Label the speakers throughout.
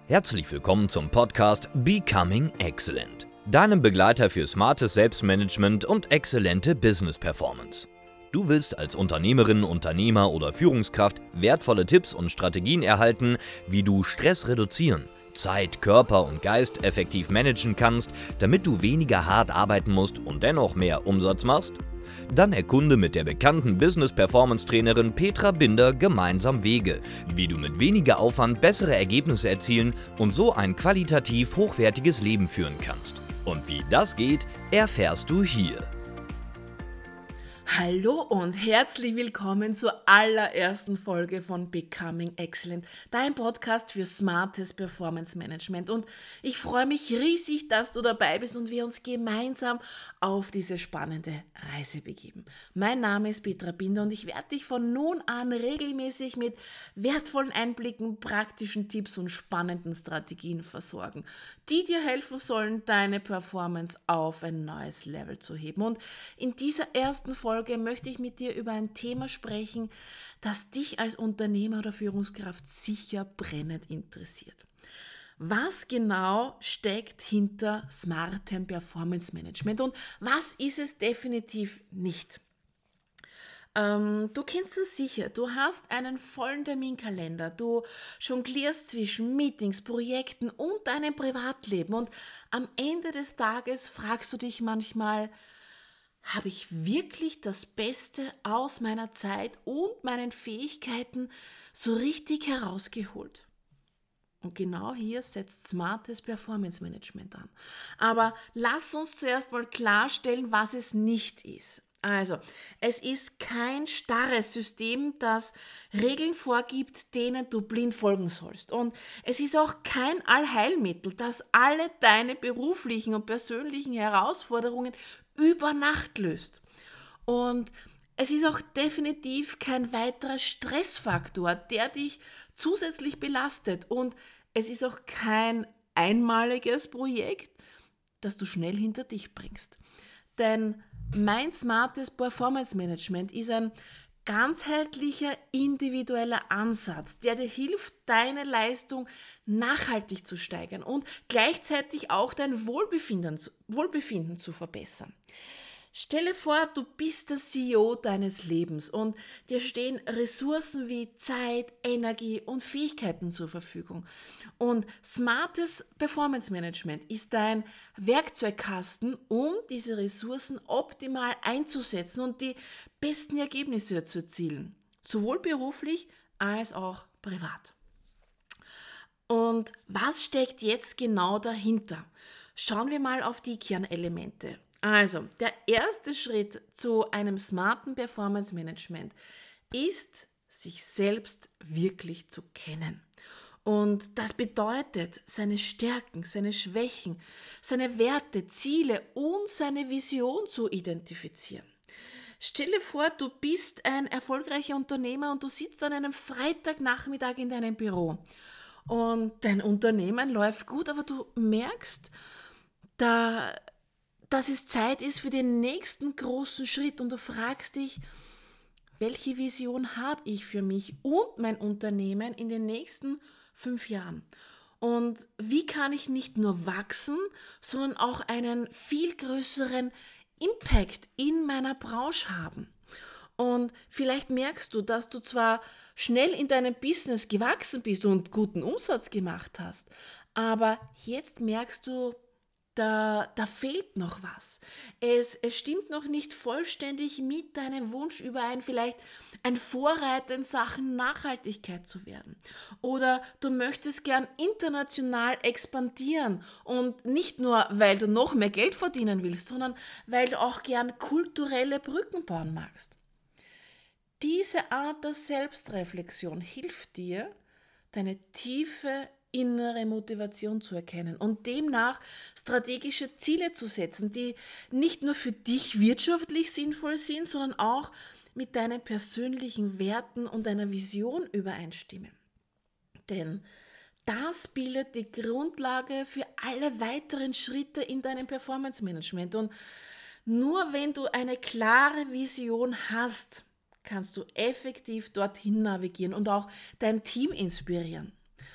Speaker 1: Herzlich willkommen zum Podcast Becoming Excellent, deinem Begleiter für smartes Selbstmanagement und exzellente Business Performance. Du willst als Unternehmerin, Unternehmer oder Führungskraft wertvolle Tipps und Strategien erhalten, wie du Stress reduzieren, Zeit, Körper und Geist effektiv managen kannst, damit du weniger hart arbeiten musst und dennoch mehr Umsatz machst? Dann erkunde mit der bekannten Business-Performance-Trainerin Petra Binder gemeinsam Wege, wie du mit weniger Aufwand bessere Ergebnisse erzielen und so ein qualitativ hochwertiges Leben führen kannst. Und wie das geht, erfährst du hier.
Speaker 2: Hallo und herzlich willkommen zur allerersten Folge von Becoming Excellent, dein Podcast für smartes Performance Management. Und ich freue mich riesig, dass du dabei bist und wir uns gemeinsam auf diese spannende Reise begeben. Mein Name ist Petra Binder und ich werde dich von nun an regelmäßig mit wertvollen Einblicken, praktischen Tipps und spannenden Strategien versorgen, die dir helfen sollen, deine Performance auf ein neues Level zu heben. Und in dieser ersten Folge möchte ich mit dir über ein Thema sprechen, das dich als Unternehmer oder Führungskraft sicher brennend interessiert. Was genau steckt hinter smartem Performance Management und was ist es definitiv nicht? Du kennst es sicher, du hast einen vollen Terminkalender, du jonglierst zwischen Meetings, Projekten und deinem Privatleben und am Ende des Tages fragst du dich manchmal, habe ich wirklich das Beste aus meiner Zeit und meinen Fähigkeiten so richtig herausgeholt? Und genau hier setzt smartes Performance Management an. Aber lass uns zuerst mal klarstellen, was es nicht ist. Also, es ist kein starres System, das Regeln vorgibt, denen du blind folgen sollst. Und es ist auch kein Allheilmittel, das alle deine beruflichen und persönlichen Herausforderungen über Nacht löst. Und es ist auch definitiv kein weiterer Stressfaktor, der dich zusätzlich belastet. Und es ist auch kein einmaliges Projekt, das du schnell hinter dich bringst. Denn mein smartes Performance Management ist ein ganzheitlicher, individueller Ansatz, der dir hilft, deine Leistung nachhaltig zu steigern und gleichzeitig auch dein Wohlbefinden zu verbessern. Stelle vor, du bist der CEO deines Lebens und dir stehen Ressourcen wie Zeit, Energie und Fähigkeiten zur Verfügung. Und smartes Performance Management ist dein Werkzeugkasten, um diese Ressourcen optimal einzusetzen und die besten Ergebnisse zu erzielen, sowohl beruflich als auch privat. Und was steckt jetzt genau dahinter? Schauen wir mal auf die Kernelemente. Also, der erste Schritt zu einem smarten Performance Management ist, sich selbst wirklich zu kennen. Und das bedeutet, seine Stärken, seine Schwächen, seine Werte, Ziele und seine Vision zu identifizieren. Stelle vor, du bist ein erfolgreicher Unternehmer und du sitzt an einem Freitagnachmittag in deinem Büro. Und dein Unternehmen läuft gut, aber du merkst, dass es Zeit ist für den nächsten großen Schritt und du fragst dich, welche Vision habe ich für mich und mein Unternehmen in den nächsten 5 Jahren? Und wie kann ich nicht nur wachsen, sondern auch einen viel größeren Impact in meiner Branche haben? Und vielleicht merkst du, dass du zwar schnell in deinem Business gewachsen bist und guten Umsatz gemacht hast, aber jetzt merkst du, da fehlt noch was. Es stimmt noch nicht vollständig mit deinem Wunsch überein, vielleicht ein Vorreiter in Sachen Nachhaltigkeit zu werden. Oder du möchtest gern international expandieren und nicht nur, weil du noch mehr Geld verdienen willst, sondern weil du auch gern kulturelle Brücken bauen magst. Diese Art der Selbstreflexion hilft dir, deine tiefe innere Motivation zu erkennen und demnach strategische Ziele zu setzen, die nicht nur für dich wirtschaftlich sinnvoll sind, sondern auch mit deinen persönlichen Werten und deiner Vision übereinstimmen. Denn das bildet die Grundlage für alle weiteren Schritte in deinem Performance Management. Und nur wenn du eine klare Vision hast, kannst du effektiv dorthin navigieren und auch dein Team inspirieren.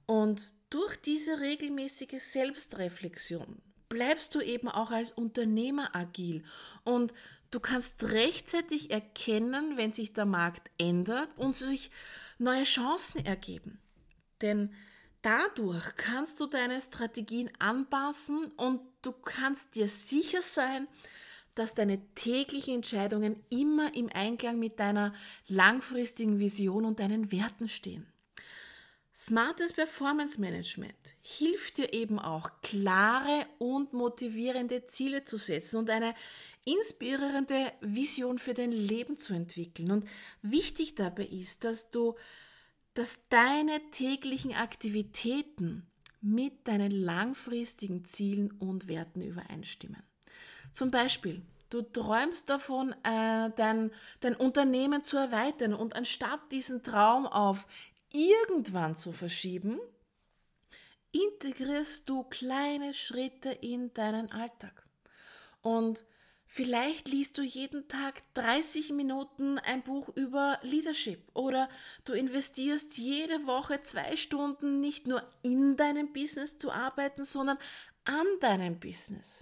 Speaker 2: Und durch diese regelmäßige Selbstreflexion bleibst du eben auch als Unternehmer agil und du kannst rechtzeitig erkennen, wenn sich der Markt ändert und sich neue Chancen ergeben. Denn dadurch kannst du deine Strategien anpassen und du kannst dir sicher sein, dass deine täglichen Entscheidungen immer im Einklang mit deiner langfristigen Vision und deinen Werten stehen. Smartes Performance Management hilft dir eben auch, klare und motivierende Ziele zu setzen und eine inspirierende Vision für dein Leben zu entwickeln. Und wichtig dabei ist, dass deine täglichen Aktivitäten mit deinen langfristigen Zielen und Werten übereinstimmen. Zum Beispiel, du träumst davon, dein Unternehmen zu erweitern und anstatt diesen Traum auf irgendwann zu verschieben, integrierst du kleine Schritte in deinen Alltag. Und vielleicht liest du jeden Tag 30 Minuten ein Buch über Leadership oder du investierst jede Woche 2 Stunden nicht nur in deinem Business zu arbeiten, sondern an deinem Business.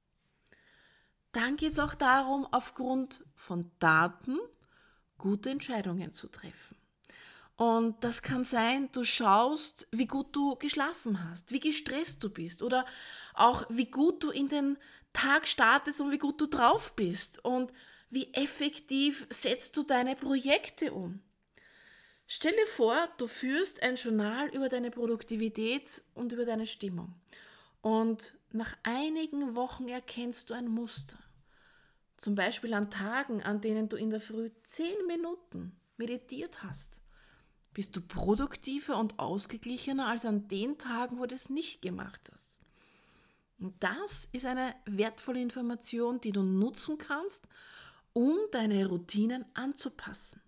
Speaker 2: Dann geht es auch darum, aufgrund von Daten gute Entscheidungen zu treffen. Und das kann sein, du schaust, wie gut du geschlafen hast, wie gestresst du bist oder auch wie gut du in den Tag startest und wie gut du drauf bist und wie effektiv setzt du deine Projekte um. Stell dir vor, du führst ein Journal über deine Produktivität und über deine Stimmung. Und nach einigen Wochen erkennst du ein Muster. Zum Beispiel an Tagen, an denen du in der Früh 10 Minuten meditiert hast. Bist du produktiver und ausgeglichener als an den Tagen, wo du es nicht gemacht hast. Und das ist eine wertvolle Information, die du nutzen kannst, um deine Routinen anzupassen.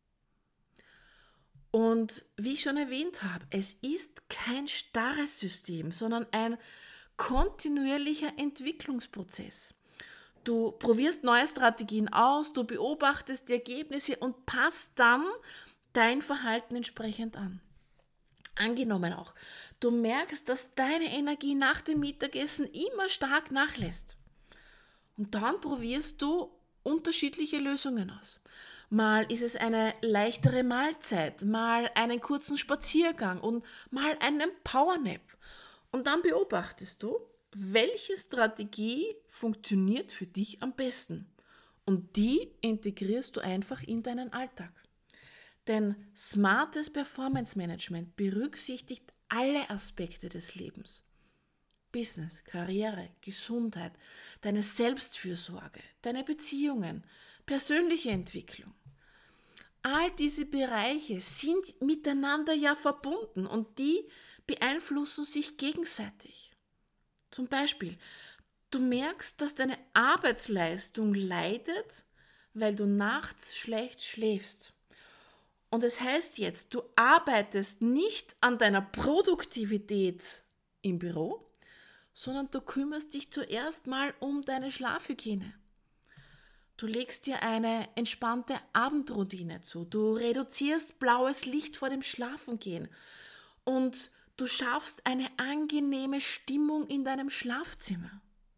Speaker 2: Und wie ich schon erwähnt habe, es ist kein starres System, sondern ein kontinuierlicher Entwicklungsprozess. Du probierst neue Strategien aus, du beobachtest die Ergebnisse und passt dann dein Verhalten entsprechend an. Angenommen auch, du merkst, dass deine Energie nach dem Mittagessen immer stark nachlässt. Und dann probierst du unterschiedliche Lösungen aus. Mal ist es eine leichtere Mahlzeit, mal einen kurzen Spaziergang und mal einen Powernap. Und dann beobachtest du, welche Strategie funktioniert für dich am besten. Und die integrierst du einfach in deinen Alltag. Denn smartes Performance Management berücksichtigt alle Aspekte des Lebens. Business, Karriere, Gesundheit, deine Selbstfürsorge, deine Beziehungen, persönliche Entwicklung. All diese Bereiche sind miteinander ja verbunden und die beeinflussen sich gegenseitig. Zum Beispiel, du merkst, dass deine Arbeitsleistung leidet, weil du nachts schlecht schläfst. Und das heißt jetzt, du arbeitest nicht an deiner Produktivität im Büro, sondern du kümmerst dich zuerst mal um deine Schlafhygiene. Du legst dir eine entspannte Abendroutine zu, du reduzierst blaues Licht vor dem Schlafengehen und du schaffst eine angenehme Stimmung in deinem Schlafzimmer.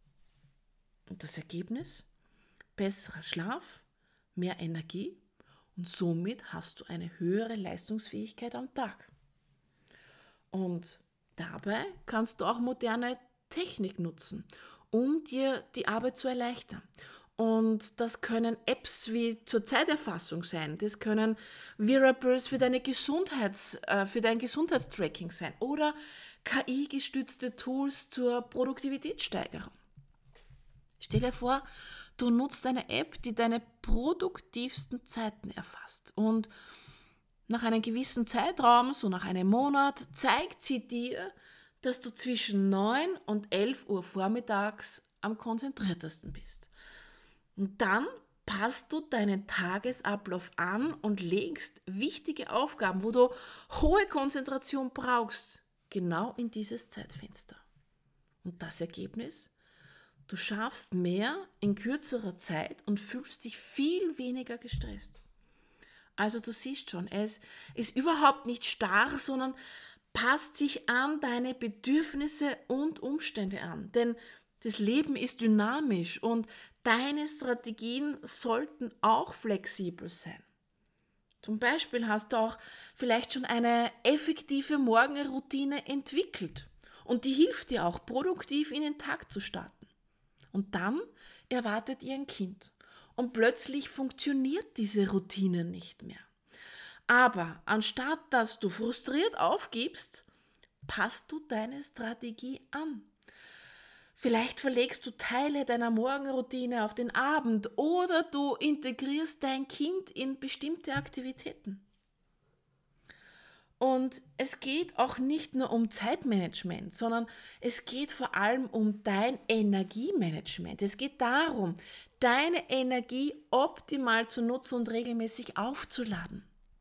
Speaker 2: Und das Ergebnis? Besserer Schlaf, mehr Energie. Und somit hast du eine höhere Leistungsfähigkeit am Tag. Und dabei kannst du auch moderne Technik nutzen, um dir die Arbeit zu erleichtern. Und das können Apps wie zur Zeiterfassung sein, das können Wearables für dein Gesundheitstracking sein oder KI-gestützte Tools zur Produktivitätssteigerung. Stell dir vor, du nutzt eine App, die deine produktivsten Zeiten erfasst. Und nach einem gewissen Zeitraum, so nach einem Monat, zeigt sie dir, dass du zwischen 9 und 11 Uhr vormittags am konzentriertesten bist. Und dann passt du deinen Tagesablauf an und legst wichtige Aufgaben, wo du hohe Konzentration brauchst, genau in dieses Zeitfenster. Und das Ergebnis? Du schaffst mehr in kürzerer Zeit und fühlst dich viel weniger gestresst. Also du siehst schon, es ist überhaupt nicht starr, sondern passt sich an deine Bedürfnisse und Umstände an. Denn das Leben ist dynamisch und deine Strategien sollten auch flexibel sein. Zum Beispiel hast du auch vielleicht schon eine effektive Morgenroutine entwickelt und die hilft dir auch, produktiv in den Tag zu starten. Und dann erwartet ihr ein Kind und plötzlich funktioniert diese Routine nicht mehr. Aber anstatt dass du frustriert aufgibst, passt du deine Strategie an. Vielleicht verlegst du Teile deiner Morgenroutine auf den Abend oder du integrierst dein Kind in bestimmte Aktivitäten. Und es geht auch nicht nur um Zeitmanagement, sondern es geht vor allem um dein Energiemanagement. Es geht darum, deine Energie optimal zu nutzen und regelmäßig aufzuladen.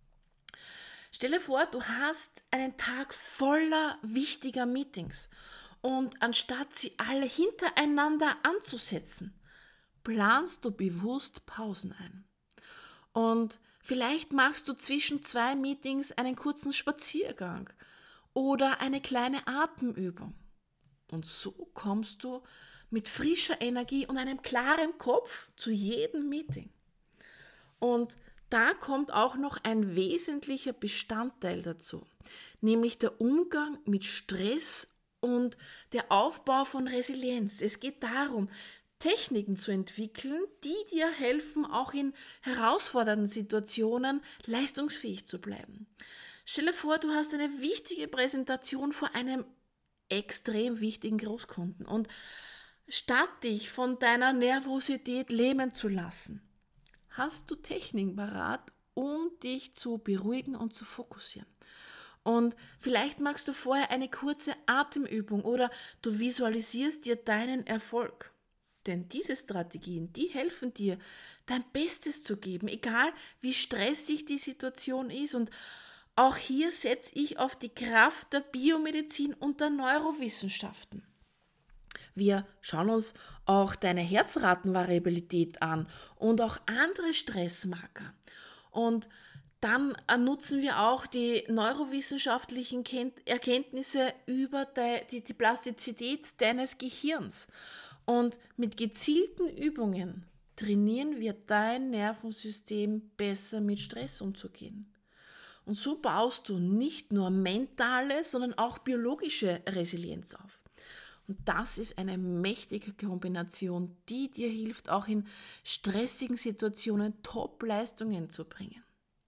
Speaker 2: Stelle vor, du hast einen Tag voller wichtiger Meetings und anstatt sie alle hintereinander anzusetzen, planst du bewusst Pausen ein. Und vielleicht machst du zwischen 2 Meetings einen kurzen Spaziergang oder eine kleine Atemübung. Und so kommst du mit frischer Energie und einem klaren Kopf zu jedem Meeting. Und da kommt auch noch ein wesentlicher Bestandteil dazu, nämlich der Umgang mit Stress und der Aufbau von Resilienz. Es geht darum, Techniken zu entwickeln, die dir helfen, auch in herausfordernden Situationen leistungsfähig zu bleiben. Stell dir vor, du hast eine wichtige Präsentation vor einem extrem wichtigen Großkunden und statt dich von deiner Nervosität lähmen zu lassen, hast du Techniken parat, um dich zu beruhigen und zu fokussieren. Und vielleicht machst du vorher eine kurze Atemübung oder du visualisierst dir deinen Erfolg. Denn diese Strategien, die helfen dir, dein Bestes zu geben, egal wie stressig die Situation ist. Und auch hier setze ich auf die Kraft der Biomedizin und der Neurowissenschaften. Wir schauen uns auch deine Herzratenvariabilität an und auch andere Stressmarker. Und dann nutzen wir auch die neurowissenschaftlichen Erkenntnisse über die Plastizität deines Gehirns. Und mit gezielten Übungen trainieren wir dein Nervensystem besser mit Stress umzugehen. Und so baust du nicht nur mentale, sondern auch biologische Resilienz auf. Und das ist eine mächtige Kombination, die dir hilft, auch in stressigen Situationen Top-Leistungen zu bringen.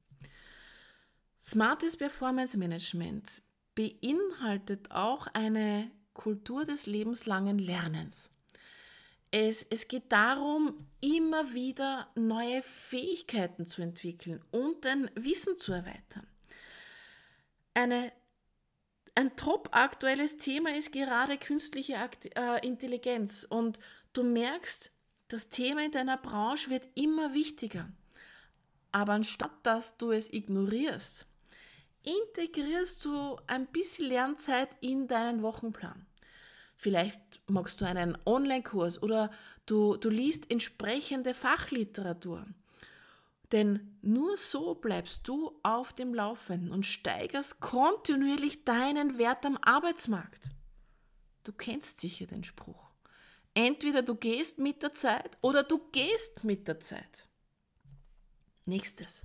Speaker 2: Smartes Performance Management beinhaltet auch eine Kultur des lebenslangen Lernens. Es geht darum, immer wieder neue Fähigkeiten zu entwickeln und dein Wissen zu erweitern. Ein top aktuelles Thema ist gerade künstliche Intelligenz und du merkst, das Thema in deiner Branche wird immer wichtiger. Aber anstatt dass du es ignorierst, integrierst du ein bisschen Lernzeit in deinen Wochenplan. Vielleicht magst du einen Online-Kurs oder du liest entsprechende Fachliteratur. Denn nur so bleibst du auf dem Laufenden und steigerst kontinuierlich deinen Wert am Arbeitsmarkt. Du kennst sicher den Spruch. Entweder du gehst mit der Zeit oder du gehst mit der Zeit. Nächstes.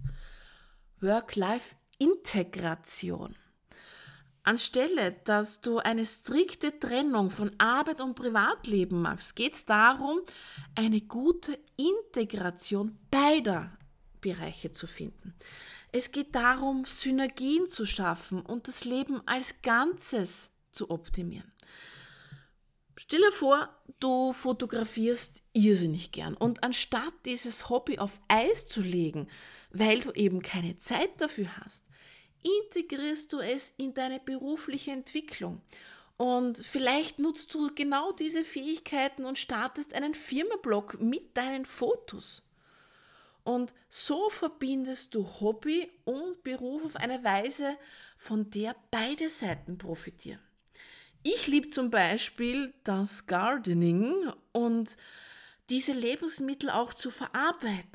Speaker 2: Work-Life-Integration. Anstelle, dass du eine strikte Trennung von Arbeit und Privatleben machst, geht es darum, eine gute Integration beider Bereiche zu finden. Es geht darum, Synergien zu schaffen und das Leben als Ganzes zu optimieren. Stell dir vor, du fotografierst irrsinnig gern und anstatt dieses Hobby auf Eis zu legen, weil du eben keine Zeit dafür hast, integrierst du es in deine berufliche Entwicklung. Und vielleicht nutzt du genau diese Fähigkeiten und startest einen Firmenblog mit deinen Fotos. Und so verbindest du Hobby und Beruf auf eine Weise, von der beide Seiten profitieren. Ich liebe zum Beispiel das Gardening und diese Lebensmittel auch zu verarbeiten.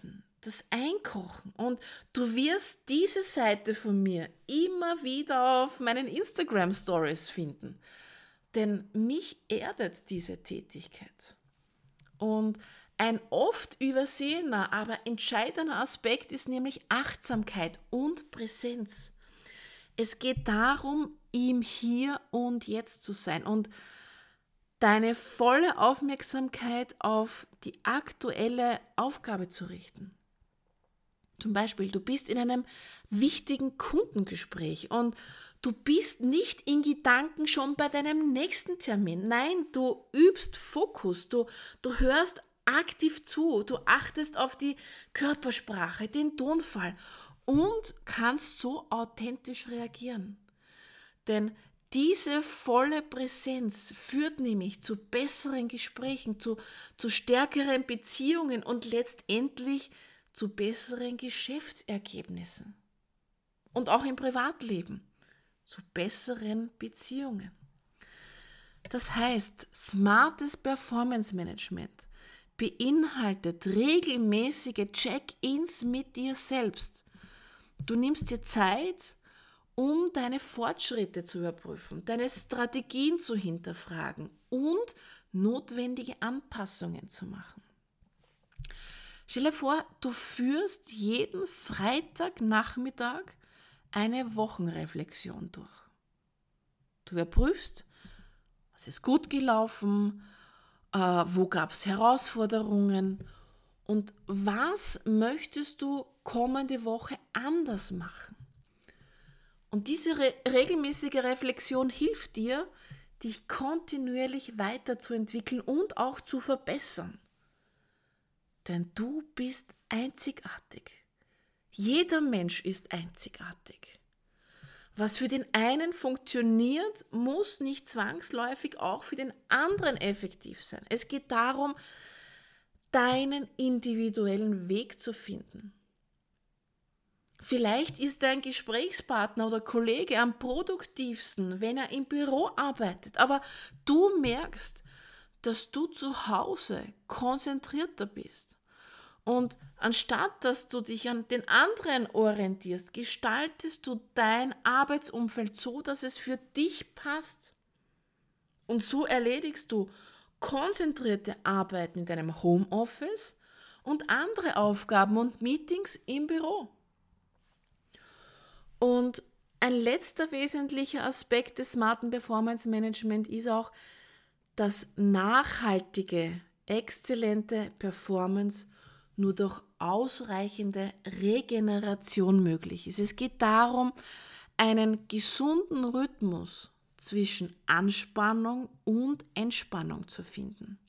Speaker 2: das Einkochen. Und du wirst diese Seite von mir immer wieder auf meinen Instagram-Stories finden. Denn mich erdet diese Tätigkeit. Und ein oft übersehener, aber entscheidender Aspekt ist nämlich Achtsamkeit und Präsenz. Es geht darum, im Hier und Jetzt zu sein und deine volle Aufmerksamkeit auf die aktuelle Aufgabe zu richten. Zum Beispiel, du bist in einem wichtigen Kundengespräch und du bist nicht in Gedanken schon bei deinem nächsten Termin. Nein, du übst Fokus, du hörst aktiv zu, du achtest auf die Körpersprache, den Tonfall und kannst so authentisch reagieren. Denn diese volle Präsenz führt nämlich zu besseren Gesprächen, zu stärkeren Beziehungen und letztendlich zu besseren Geschäftsergebnissen. Und auch im Privatleben zu besseren Beziehungen. Das heißt, smartes Performance Management beinhaltet regelmäßige Check-ins mit dir selbst. Du nimmst dir Zeit, um deine Fortschritte zu überprüfen, deine Strategien zu hinterfragen und notwendige Anpassungen zu machen. Stell dir vor, du führst jeden Freitagnachmittag eine Wochenreflexion durch. Du überprüfst, was ist gut gelaufen, wo gab es Herausforderungen und was möchtest du kommende Woche anders machen. Und diese regelmäßige Reflexion hilft dir, dich kontinuierlich weiterzuentwickeln und auch zu verbessern. Denn du bist einzigartig. Jeder Mensch ist einzigartig. Was für den einen funktioniert, muss nicht zwangsläufig auch für den anderen effektiv sein. Es geht darum, deinen individuellen Weg zu finden. Vielleicht ist dein Gesprächspartner oder Kollege am produktivsten, wenn er im Büro arbeitet, aber du merkst, dass du zu Hause konzentrierter bist. Und anstatt dass du dich an den anderen orientierst, gestaltest du dein Arbeitsumfeld so, dass es für dich passt. Und so erledigst du konzentrierte Arbeiten in deinem Homeoffice und andere Aufgaben und Meetings im Büro. Und ein letzter wesentlicher Aspekt des smarten Performance Management ist auch, dass nachhaltige, exzellente Performance nur durch ausreichende Regeneration möglich ist. Es geht darum, einen gesunden Rhythmus zwischen Anspannung und Entspannung zu finden.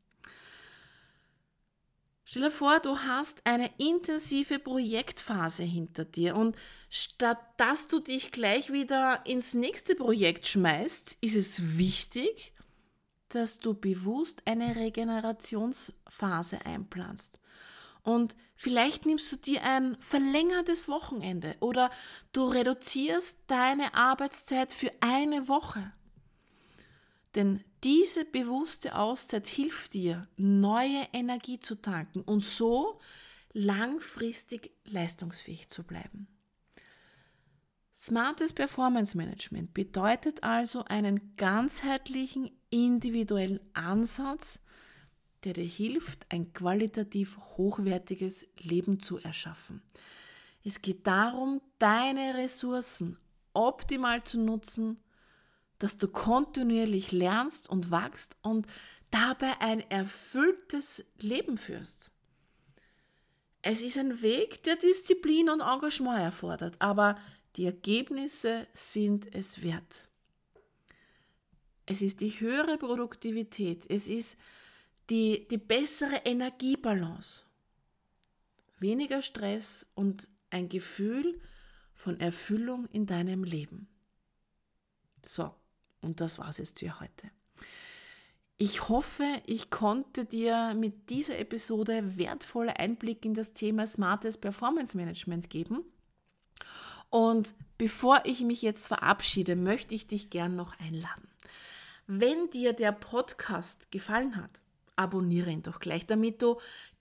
Speaker 2: Stell dir vor, du hast eine intensive Projektphase hinter dir und statt dass du dich gleich wieder ins nächste Projekt schmeißt, ist es wichtig, dass du bewusst eine Regenerationsphase einplanst. Und vielleicht nimmst du dir ein verlängertes Wochenende oder du reduzierst deine Arbeitszeit für eine Woche. Denn diese bewusste Auszeit hilft dir, neue Energie zu tanken und so langfristig leistungsfähig zu bleiben. Smartes Performance Management bedeutet also einen ganzheitlichen, individuellen Ansatz, der dir hilft, ein qualitativ hochwertiges Leben zu erschaffen. Es geht darum, deine Ressourcen optimal zu nutzen, dass du kontinuierlich lernst und wachst und dabei ein erfülltes Leben führst. Es ist ein Weg, der Disziplin und Engagement erfordert, aber die Ergebnisse sind es wert. Es ist die höhere Produktivität, es ist die bessere Energiebalance, weniger Stress und ein Gefühl von Erfüllung in deinem Leben. So, und das war's jetzt für heute. Ich hoffe, ich konnte dir mit dieser Episode wertvolle Einblicke in das Thema smartes Performance Management geben. Und bevor ich mich jetzt verabschiede, möchte ich dich gern noch einladen. Wenn dir der Podcast gefallen hat, abonniere ihn doch gleich, damit du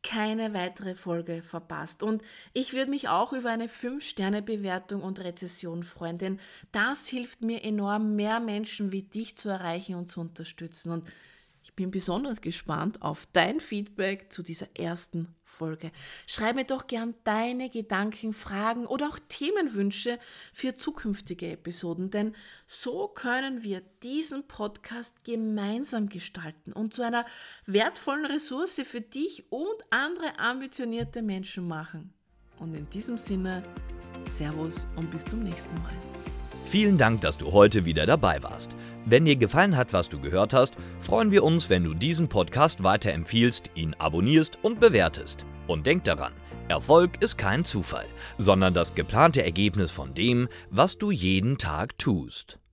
Speaker 2: keine weitere Folge verpasst. Und ich würde mich auch über eine 5-Sterne-Bewertung und Rezession freuen, denn das hilft mir enorm, mehr Menschen wie dich zu erreichen und zu unterstützen. Und ich bin besonders gespannt auf dein Feedback zu dieser ersten Folge. Schreib mir doch gern deine Gedanken, Fragen oder auch Themenwünsche für zukünftige Episoden, denn so können wir diesen Podcast gemeinsam gestalten und zu einer wertvollen Ressource für dich und andere ambitionierte Menschen machen. Und in diesem Sinne, Servus und bis zum nächsten Mal.
Speaker 1: Vielen Dank, dass du heute wieder dabei warst. Wenn dir gefallen hat, was du gehört hast, freuen wir uns, wenn du diesen Podcast weiterempfiehlst, ihn abonnierst und bewertest. Und denk daran, Erfolg ist kein Zufall, sondern das geplante Ergebnis von dem, was du jeden Tag tust.